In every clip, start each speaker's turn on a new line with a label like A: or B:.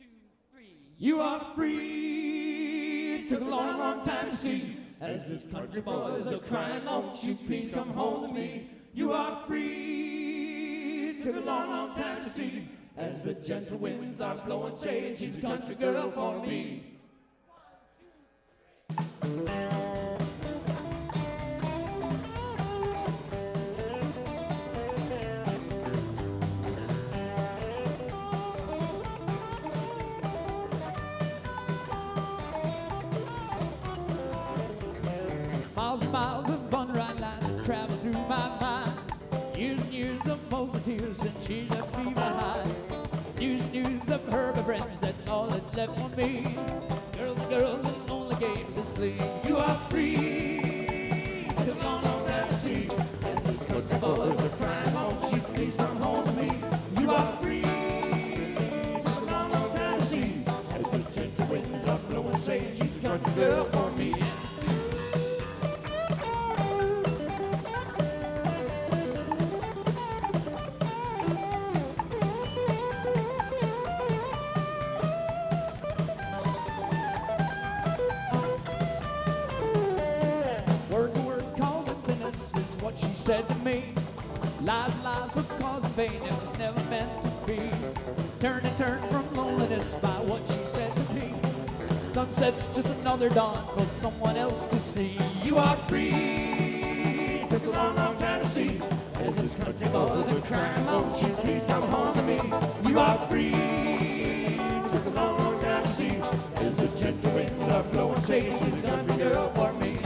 A: You are free. It took a long, long time to see. As this country boys are crying, won't you please come home to me? You are free. It took a long, long time to see. As the gentle winds are blowing, saying she's a country girl for me. Miles and miles of fun ride line that travel through my mind. Years and years of pulse and tears since she left me behind. News of her friends, that's all that's left on me. Girls, and only games is play. You are free. Took a long, long time to see. As these country boys are crying, won't you please come home to me? You are free. Took a long, long time to see. As the gentle winds are blowing, saying she's a country girl for me. Said to me, lies were causing pain, it was never meant to be. Turn from loneliness by what she said to me. Sunset's just another dawn for someone else to see. You are free. It took a long, long time to see. As this country boys are crying, won't you please come home to me? You are free. It took a long, long time to see. As the gentle winds are blowing, saying she's a country girl for me.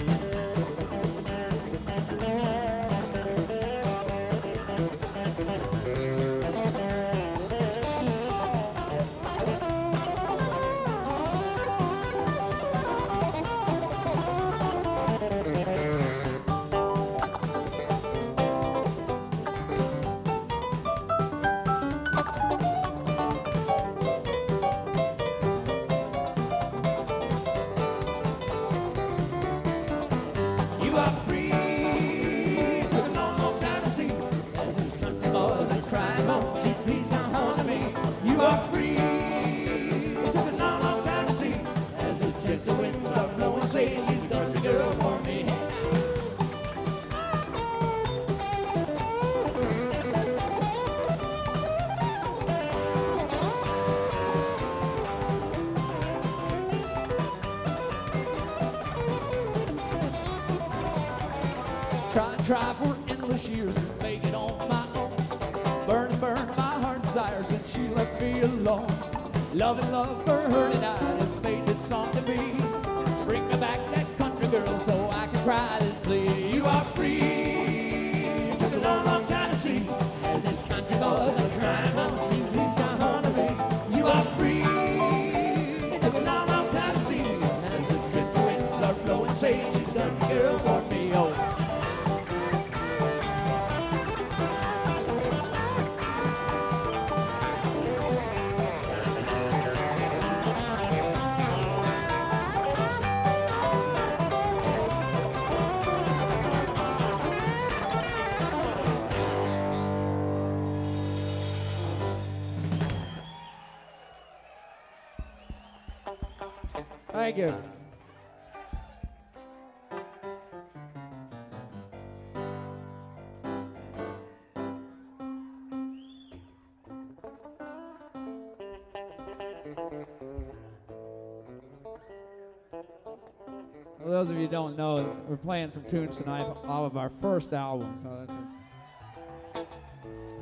A: Try for endless years to make it on my own. Burn my heart's desire since she left me alone. Love for her tonight has made this song to me. Bring me back that country girl so I can cry this plea. You are free. It took a long, long time to see. As this country boys are crying, won't you please come home to me? You are free. It took a long, long time to see. As the gentle winds are blowing, saying she's a country girl for me. Oh. Thank you. For those of you who don't know, we're playing some tunes tonight off of our first album. So that's